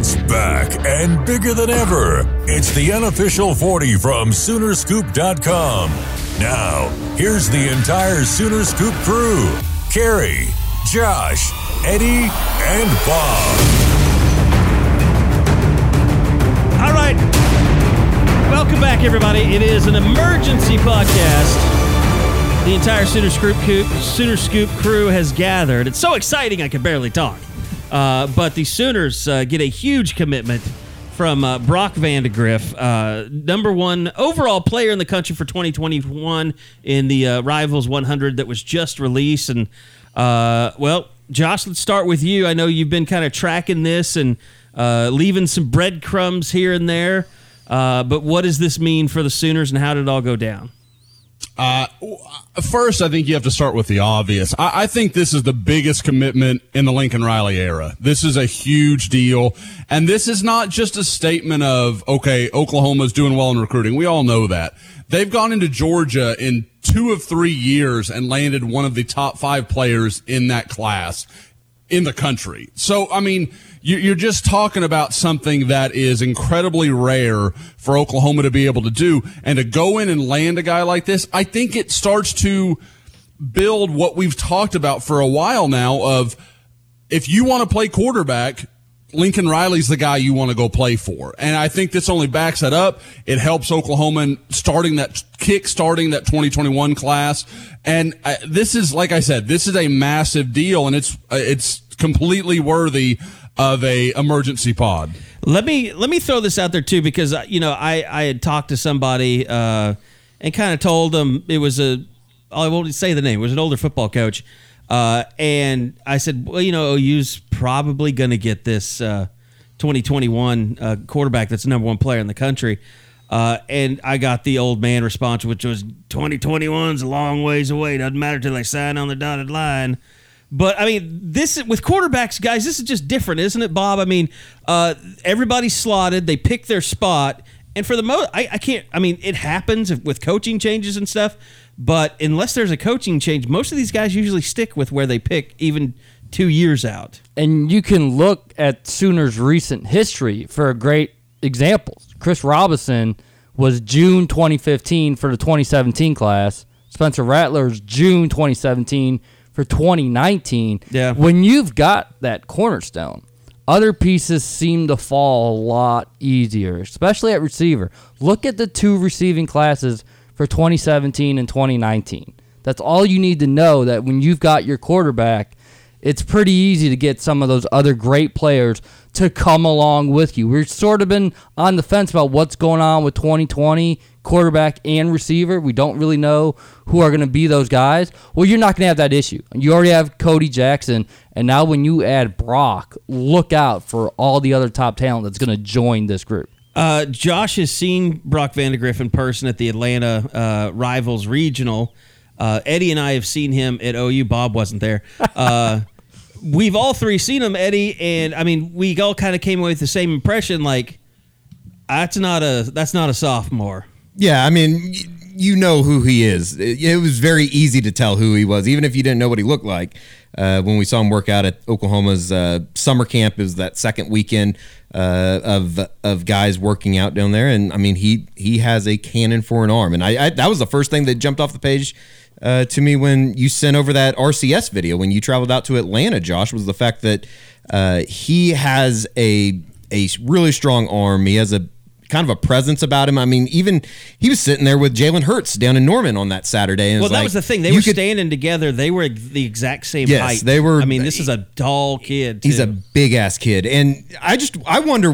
It's back and bigger than ever. It's the unofficial 40 from Soonerscoop.com. Now, here's the entire Sooner Scoop crew. Carrie, Josh, Eddie, and Bob. All right. Welcome back, everybody. It is an emergency podcast. The entire Sooner Scoop crew has gathered. It's so exciting I can barely talk. But the Sooners get a huge commitment from Brock Vandagriff, number one overall player in the country for 2021 in the Rivals 100 that was just released. And, well, Josh, let's start with you. I know you've been kind of tracking this and leaving some breadcrumbs here and there. But what does this mean for the Sooners, and how did it all go down? First, I think you have to start with the obvious. I think this is the biggest commitment in the Lincoln Riley era. This is a huge deal. And this is not just a statement of, okay, Oklahoma's doing well in recruiting. We all know that. They've gone into Georgia in 2 of 3 years and landed one of the top 5 players in that class in the country. So, I mean, you're just talking about something that is incredibly rare for Oklahoma to be able to do. And to go in and land a guy like this, I think it starts to build what we've talked about for a while now of, if you want to play quarterback, Lincoln Riley's the guy you want to go play for. And I think this only backs that up. It helps Oklahoma in starting that 2021 class. And this is, like I said, this is a massive deal, and it's completely worthy of a emergency pod. Let me throw this out there too, because I had talked to somebody and kind of told them it was I won't say the name. It was an older football coach, and I said, well, OU's probably going to get this 2021 quarterback that's the number 1 player in the country. And I got the old man response, which was 2021's a long ways away. Doesn't matter till they sign on the dotted line. But, I mean, this with quarterbacks, guys, this is just different, isn't it, Bob? I mean, everybody's slotted. They pick their spot. And for the most, it happens with coaching changes and stuff. But unless there's a coaching change, most of these guys usually stick with where they pick, even 2 years out. And you can look at Sooners' recent history for a great example. Chris Robinson was June 2015 for the 2017 class. Spencer Rattler's June 2017 for 2019. Yeah. When you've got that cornerstone, other pieces seem to fall a lot easier, especially at receiver. Look at the 2 receiving classes for 2017 and 2019. That's all you need to know, that when you've got your quarterback, it's pretty easy to get some of those other great players to come along with you. We've sort of been on the fence about what's going on with 2020 quarterback and receiver. We don't really know who are going to be those guys. Well, you're not going to have that issue. You already have Cody Jackson, and now when you add Brock, look out for all the other top talent that's going to join this group. Josh has seen Brock Vandagriff in person at the Atlanta Rivals Regional. Eddie and I have seen him at OU. Bob wasn't there. We've all 3 seen him, Eddie, and I mean, we all kind of came away with the same impression. Like, that's not a sophomore. Yeah, I mean, you know who he is. It was very easy to tell who he was, even if you didn't know what he looked like. When we saw him work out at Oklahoma's summer camp, it was that second weekend of guys working out down there, and I mean, he has a cannon for an arm, and I that was the first thing that jumped off the page to me when you sent over that RCS video when you traveled out to Atlanta, Josh, was the fact that he has a really strong arm. He has a kind of a presence about him. I mean, even he was sitting there with Jalen Hurts down in Norman on that Saturday. And that was the thing. They were standing together. They were the exact same height. Yes, they were. I mean, this is a tall kid, too. He's a big-ass kid. And I wonder,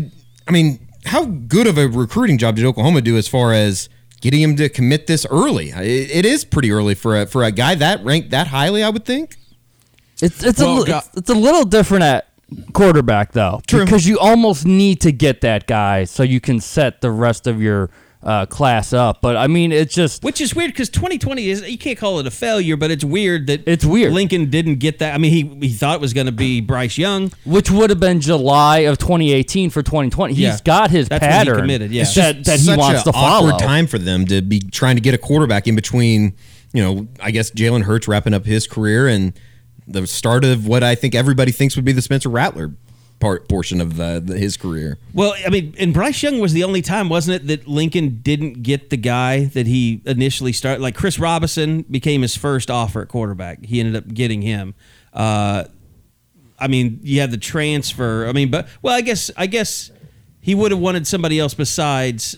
how good of a recruiting job did Oklahoma do as far as getting him to commit this early? It is pretty early for a guy that ranked that highly, I would think. It's a little different at quarterback, though. True. Because you almost need to get that guy so you can set the rest of your class up. But, I mean, it's just... Which is weird, because 2020 is... You can't call it a failure, but it's weird that... It's weird. Lincoln didn't get that. I mean, he thought it was going to be Bryce Young. Which would have been July of 2018 for 2020. He's got his pattern. When he committed, yeah. that he wants to follow. Awkward time for them to be trying to get a quarterback in between, I guess Jalen Hurts wrapping up his career and the start of what I think everybody thinks would be the Spencer Rattler portion of his career. Well, I mean, and Bryce Young was the only time, wasn't it, that Lincoln didn't get the guy that he initially started? Like Chris Robinson became his first offer at quarterback. He ended up getting him. I mean, you had the transfer. I mean, but I guess he would have wanted somebody else besides.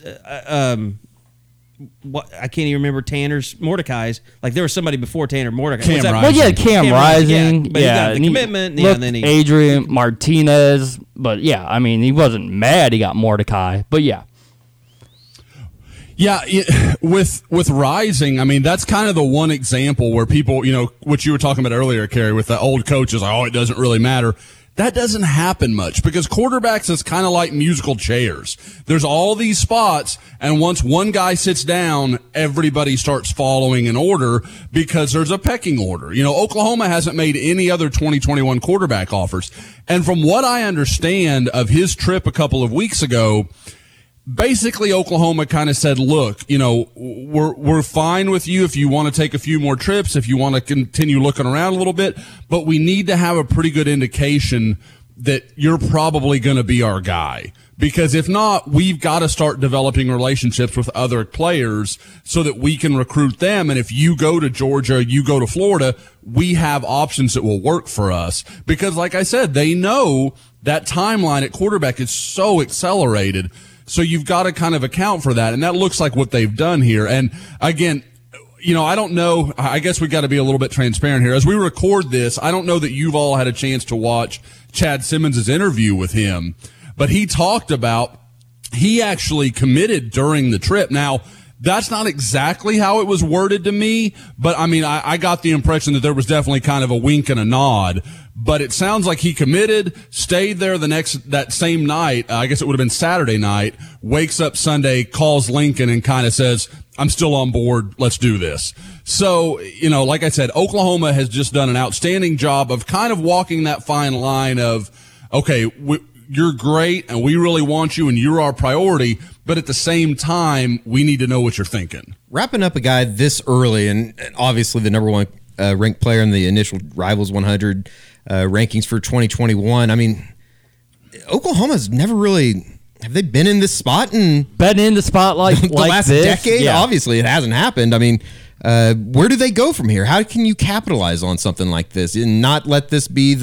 What I can't even remember Mordecai's. Like there was somebody before Tanner Mordecai. Cam Rising. Well, yeah, Cam Rising. Yeah, but he got the commitment. Yeah, and then he Adrian Martinez. But yeah, I mean, he wasn't mad he got Mordecai. But yeah. Yeah, with Rising, I mean, that's kind of the one example where people, what you were talking about earlier, Kerry, with the old coaches, like, oh, it doesn't really matter. That doesn't happen much because quarterbacks is kind of like musical chairs. There's all these spots, and once one guy sits down, everybody starts following in order because there's a pecking order. Oklahoma hasn't made any other 2021 quarterback offers. And from what I understand of his trip a couple of weeks ago, basically Oklahoma kind of said, look, we're fine with you if you want to take a few more trips, if you want to continue looking around a little bit, but we need to have a pretty good indication that you're probably going to be our guy. Because if not, we've got to start developing relationships with other players so that we can recruit them. And if you go to Georgia, you go to Florida, we have options that will work for us. Because like I said, they know that timeline at quarterback is so accelerated. So you've got to kind of account for that. And that looks like what they've done here. And again, I don't know. I guess we got to be a little bit transparent here. As we record this, I don't know that you've all had a chance to watch Chad Simmons' interview with him, but he talked about he actually committed during the trip. Now, that's not exactly how it was worded to me, but I mean, I got the impression that there was definitely kind of a wink and a nod. But it sounds like he committed, stayed there that same night. I guess it would have been Saturday night. Wakes up Sunday, calls Lincoln, and kind of says, "I'm still on board. Let's do this." So, like I said, Oklahoma has just done an outstanding job of kind of walking that fine line of, okay, you're great, and we really want you, and you're our priority. But at the same time, we need to know what you're thinking. Wrapping up a guy this early, and obviously the number one ranked player in the initial Rivals 100 rankings for 2021. I mean, Oklahoma's never really have they been in this spot and been in the spotlight the like last this? decade? Yeah. Obviously, it hasn't happened. I mean, where do they go from here? How can you capitalize on something like this and not let this be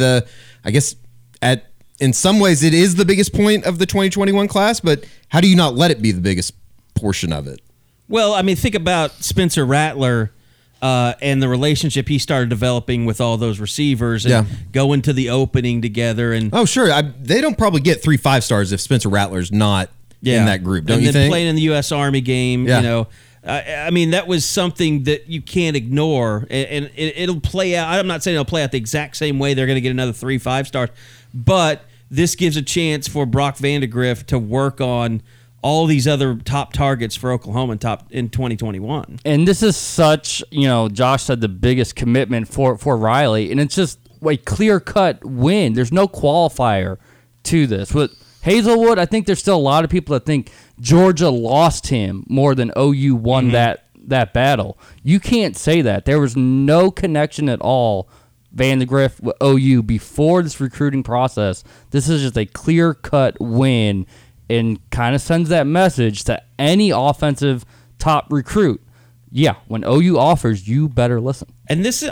in some ways it is the biggest point of the 2021 class, but how do you not let it be the biggest portion of it? Well, I mean, think about Spencer Rattler and the relationship he started developing with all those receivers and going to the opening together. And oh, sure. They don't probably get 3 5-stars if Spencer Rattler's not in that group, don't you think? And then playing in the U.S. Army game, I mean, that was something that you can't ignore. And it'll play out. I'm not saying it'll play out the exact same way. They're going to get another 3 5-stars. But this gives a chance for Brock Vandagriff to work on all these other top targets for Oklahoma in 2021. And this is such, Josh said the biggest commitment for Riley, and it's just a clear-cut win. There's no qualifier to this. With Hazelwood, I think there's still a lot of people that think Georgia lost him more than OU won that battle. You can't say that. There was no connection at all, Vandagriff with OU, before this recruiting process. This is just a clear-cut win and kind of sends that message to any offensive top recruit. Yeah, when OU offers, you better listen. And this is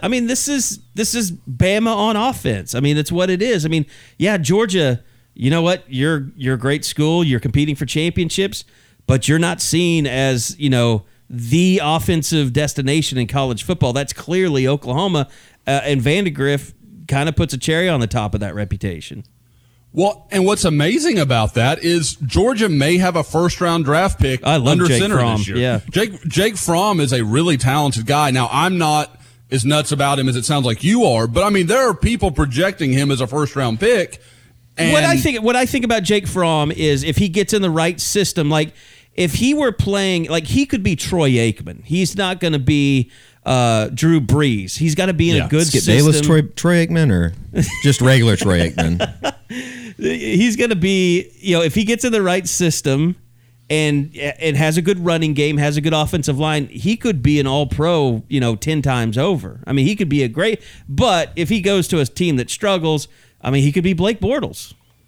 Bama on offense. I mean, that's what it is. I mean, yeah, Georgia, you know what? You're a great school. You're competing for championships, but you're not seen as, the offensive destination in college football. That's clearly Oklahoma, and Vandagriff kind of puts a cherry on the top of that reputation. Well, and what's amazing about that is Georgia may have a first-round draft pick under Jake center Fromm, this year. yeah. Jake Fromm is a really talented guy. Now, I'm not as nuts about him as it sounds like you are, but I mean, there are people projecting him as a first-round pick. And what I think about Jake Fromm is if he gets in the right system, like if he were playing, like he could be Troy Aikman. He's not going to be Drew Brees. He's got to be in a good Skip system. Bayless, Troy Aikman, or just regular Troy Aikman? He's going to be, if he gets in the right system and has a good running game, has a good offensive line, he could be an all-pro, 10 times over. I mean, he could be but if he goes to a team that struggles, I mean, he could be Blake Bortles.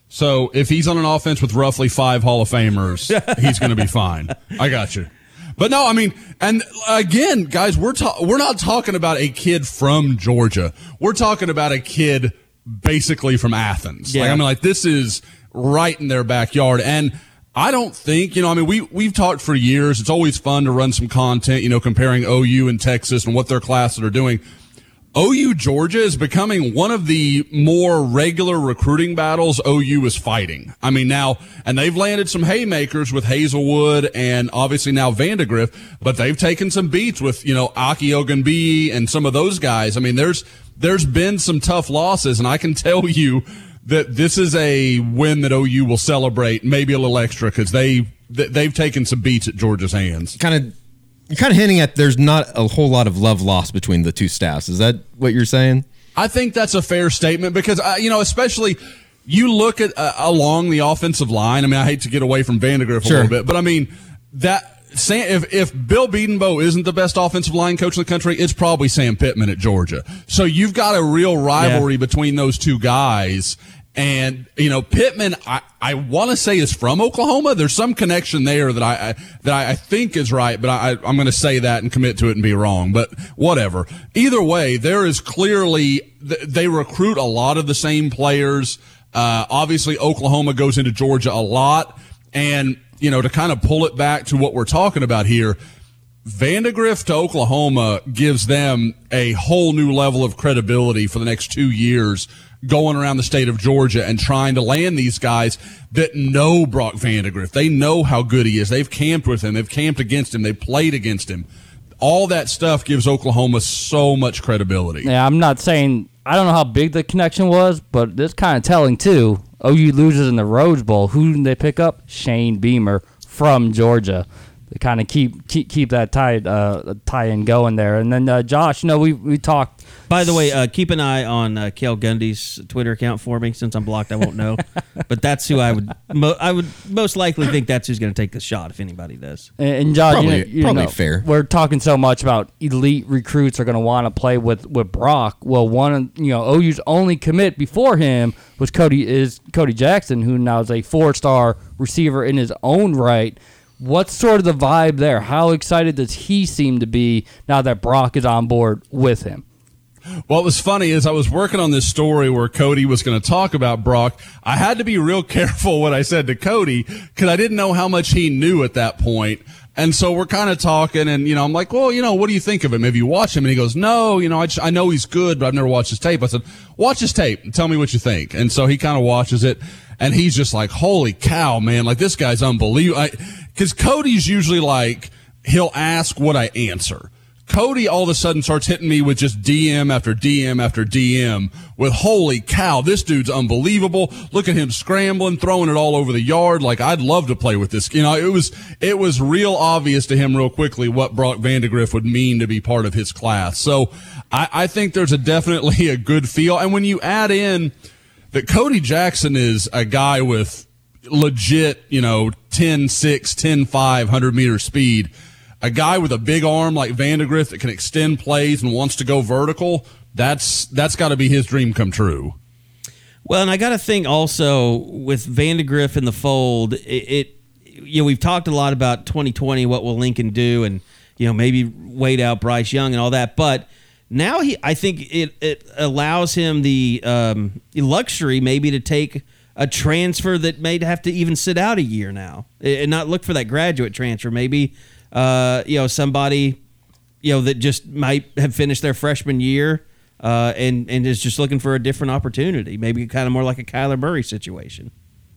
So if he's on an offense with roughly 5 Hall of Famers, he's going to be fine. I got you. But no, I mean, and again, guys, we're not talking about a kid from Georgia. We're talking about a kid basically from Athens. Yeah. Like this is right in their backyard. And I don't think, we've talked for years. It's always fun to run some content, comparing OU and Texas and what their classes are doing. OU Georgia is becoming one of the more regular recruiting battles OU is fighting. And they've landed some haymakers with Hazelwood and obviously now Vandegrift, but they've taken some beats with, Aki Ogunbiyi and some of those guys. There's been some tough losses, and I can tell you that this is a win that OU will celebrate, maybe a little extra, because they've taken some beats at Georgia's hands. You're kind of hinting at there's not a whole lot of love lost between the two staffs. Is that what you're saying? I think that's a fair statement because, especially you look at along the offensive line. I hate to get away from Vandegrift a little bit, but if Bill Bedenbaugh isn't the best offensive line coach in the country, it's probably Sam Pittman at Georgia. So you've got a real rivalry between those two guys. And, Pittman, I want to say is from Oklahoma. There's some connection there that I think is right, but I'm going to say that and commit to it and be wrong, but whatever. Either way, there is clearly, they recruit a lot of the same players. Obviously Oklahoma goes into Georgia a lot. And, to kind of pull it back to what we're talking about here, Vandegrift to Oklahoma gives them a whole new level of credibility for the next 2 years going around the state of Georgia and trying to land these guys that know Brock Vandegrift. They know how good he is. They've camped with him. They've camped against him. They've played against him. All that stuff gives Oklahoma so much credibility. Yeah, I'm not saying – I don't know how big the connection was, but it's kind of telling too. OU loses in the Rose Bowl. Who did they pick up? Shane Beamer from Georgia. They kind of keep that tie-in going there. And then, Josh, we talked. By the way, keep an eye on Cale Gundy's Twitter account for me. Since I'm blocked, I won't know. But that's who I would most likely think that's who's going to take the shot if anybody does. And Josh, probably fair. We're talking so much about elite recruits are going to want to play with Brock. Well, OU's only commit before him was Cody Jackson, who now is a 4-star receiver in his own right. What's sort of the vibe there? How excited does he seem to be now that Brock is on board with him? What was funny is I was working on this story where Cody was going to talk about Brock. I had to be real careful what I said to Cody because I didn't know how much he knew at that point. And so we're kind of talking and, I'm like, well, what do you think of him? Have you watched him? And he goes, no, I know he's good, but I've never watched his tape. I said, watch his tape and tell me what you think. And so he kind of watches it and he's just like, holy cow, man, like this guy's unbelievable. Because Cody's usually like, he'll ask what I answer. Cody all of a sudden starts hitting me with just DM after DM after DM with, holy cow, this dude's unbelievable. Look at him scrambling, throwing it all over the yard. Like, I'd love to play with this. It was real obvious to him real quickly what Brock Vandegrift would mean to be part of his class. So I think there's definitely a good feel. And when you add in that Cody Jackson is a guy with legit, 10.6, 10.5, 100-meter speed, a guy with a big arm like Vandegrift that can extend plays and wants to go vertical, that's got to be his dream come true. Well, and I got to think also with Vandegrift in the fold, we've talked a lot about 2020, what will Lincoln do, and maybe wait out Bryce Young and all that, but now I think it allows him the luxury maybe to take a transfer that may have to even sit out a year now and not look for that graduate transfer. Maybe somebody that just might have finished their freshman year and is just looking for a different opportunity. Maybe kind of more like a Kyler Murray situation.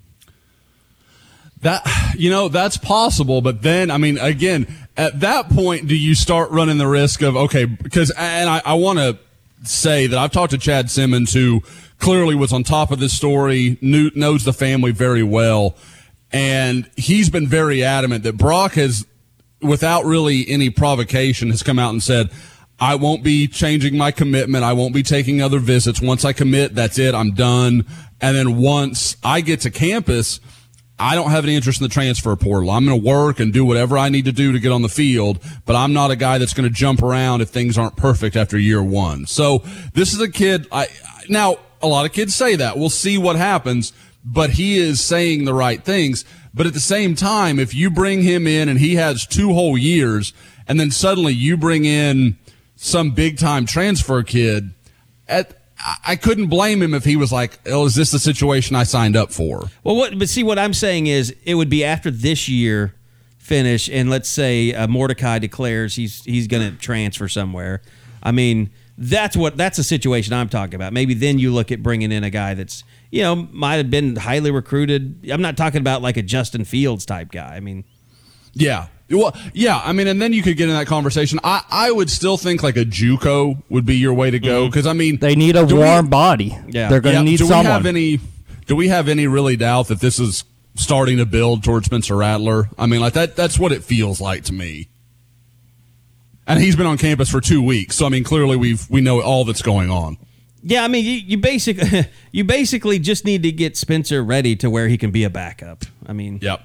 That's possible, but then, again, at that point, do you start running the risk of, okay, because, and I want to say that I've talked to Chad Simmons, who clearly was on top of this story, knows the family very well, and he's been very adamant that Brock has, without really any provocation, has come out and said, I won't be changing my commitment. I won't be taking other visits. Once I commit, that's it. I'm done. And then once I get to campus, I don't have any interest in the transfer portal. I'm going to work and do whatever I need to do to get on the field, but I'm not a guy that's going to jump around if things aren't perfect after year one. So this is a kid. Now, a lot of kids say that. We'll see what happens. but he is saying the right things. But at the same time, if you bring him in and he has 2 whole years, and then suddenly you bring in some big-time transfer kid, I couldn't blame him if he was like, oh, is this the situation I signed up for? Well, but see, what I'm saying is it would be after this year finish, and let's say Mordecai declares he's going to transfer somewhere. I mean, that's a situation I'm talking about. Maybe then you look at bringing in a guy that's, might have been highly recruited. I'm not talking about like a Justin Fields type guy. I mean, yeah. Well, yeah, I mean, and then you could get in that conversation. I would still think like a JUCO would be your way to go, because I mean, they need a warm body. Yeah, they're going to need someone. Do we have any really doubt that this is starting to build towards Spencer Rattler? I mean, like that's what it feels like to me. And he's been on campus for 2 weeks, so I mean, clearly we know all that's going on. Yeah, I mean, you basically just need to get Spencer ready to where he can be a backup. I mean, yep.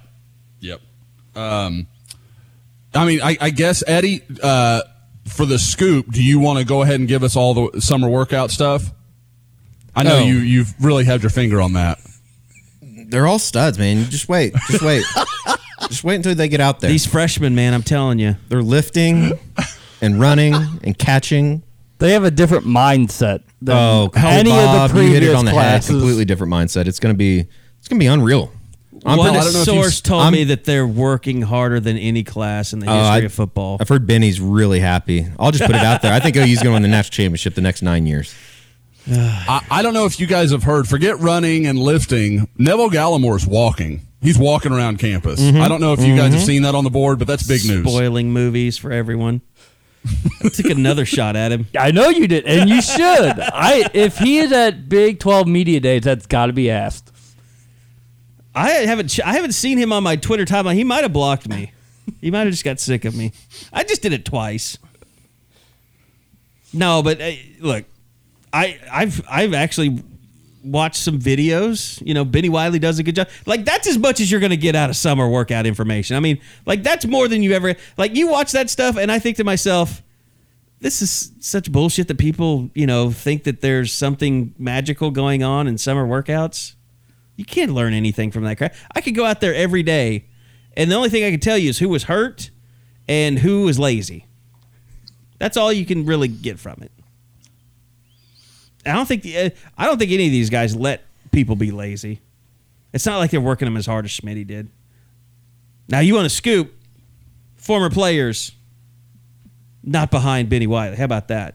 I mean, I guess, Eddie, for the scoop, do you want to go ahead and give us all the summer workout stuff? I know you've really had your finger on that. They're all studs, man. Just wait. Just wait until they get out there. These freshmen, man, I'm telling you. They're lifting and running and catching. They have a different mindset than any Bob, of the previous you hit it on the head. classes. Completely different mindset. It's gonna be unreal. One source told me that they're working harder than any class in the history of football. I've heard Benny's really happy. I'll just put it out there. I think OU's going to win the national championship the next 9 years. I don't know if you guys have heard. Forget running and lifting. Neville Gallimore's walking. He's walking around campus. Mm-hmm. I don't know if you guys have seen that on the board, but that's big news. Spoiling movies for everyone. I took another shot at him. I know you did, and you should. If he is at Big 12 Media Days, that's got to be asked. I haven't seen him on my Twitter timeline. He might have blocked me. He might have just got sick of me. I just did it twice. No, but look, I've actually watched some videos. Benny Wiley does a good job. Like, that's as much as you're going to get out of summer workout information. I mean, like, that's more than you ever. Like, you watch that stuff, and I think to myself, this is such bullshit that people think that there's something magical going on in summer workouts. You can't learn anything from that crap. I could go out there every day, and the only thing I can tell you is who was hurt and who was lazy. That's all you can really get from it. I don't think any of these guys let people be lazy. It's not like they're working them as hard as Schmitty did. Now, you want to scoop former players not behind Benny Wiley. How about that?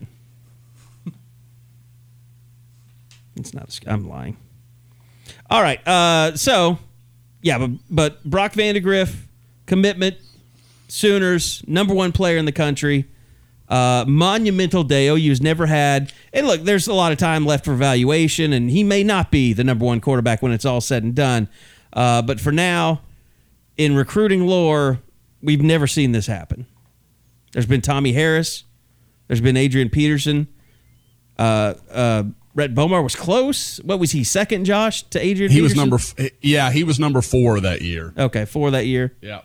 It's not I'm lying. All right, but Brock Vandagriff, commitment, Sooners, #1 player in the country, monumental day. OU's never had. And look, there's a lot of time left for evaluation, and he may not be the #1 quarterback when it's all said and done. But for now, in recruiting lore, we've never seen this happen. There's been Tommy Harris. There's been Adrian Peterson. Rhett Bomar was close. What was he, second, Josh, to Adrian Peterson? He was number 4 that year. Okay, 4 that year. Yeah.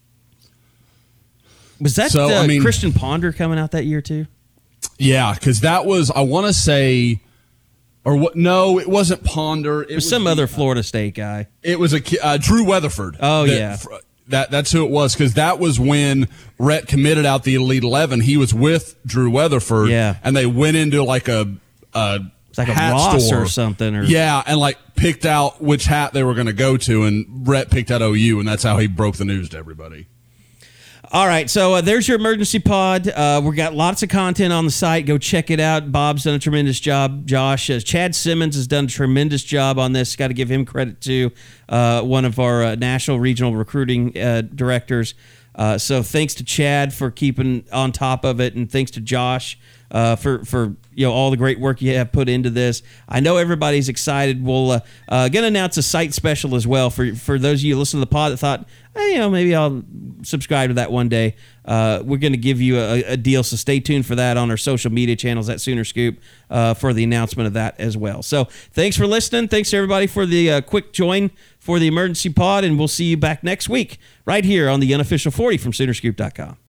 Was that Christian Ponder coming out that year too? Yeah, because that was, I want to say, or what? No, it wasn't Ponder. It was some other Florida State guy. It was Drew Weatherford. Oh, yeah. That's who it was, because that was when Rhett committed out the Elite 11. He was with Drew Weatherford, and they went into like a it's like hat a Ross store or something. And like picked out which hat they were going to go to, and Rhett picked out OU, and that's how he broke the news to everybody. All right, so there's your emergency pod. We've got lots of content on the site. Go check it out. Bob's done a tremendous job. Josh, Chad Simmons has done a tremendous job on this. Got to give him credit to one of our national regional recruiting directors. So thanks to Chad for keeping on top of it, and thanks to Josh for all the great work you have put into this. I know everybody's excited. We'll going to announce a site special as well for those of you who listen to the pod that thought, maybe I'll subscribe to that one day. We're going to give you a deal, so stay tuned for that on our social media channels at Sooner Scoop for the announcement of that as well. So thanks for listening. Thanks to everybody for the quick join for the emergency pod, and we'll see you back next week right here on the Unofficial 40 from Soonerscoop.com.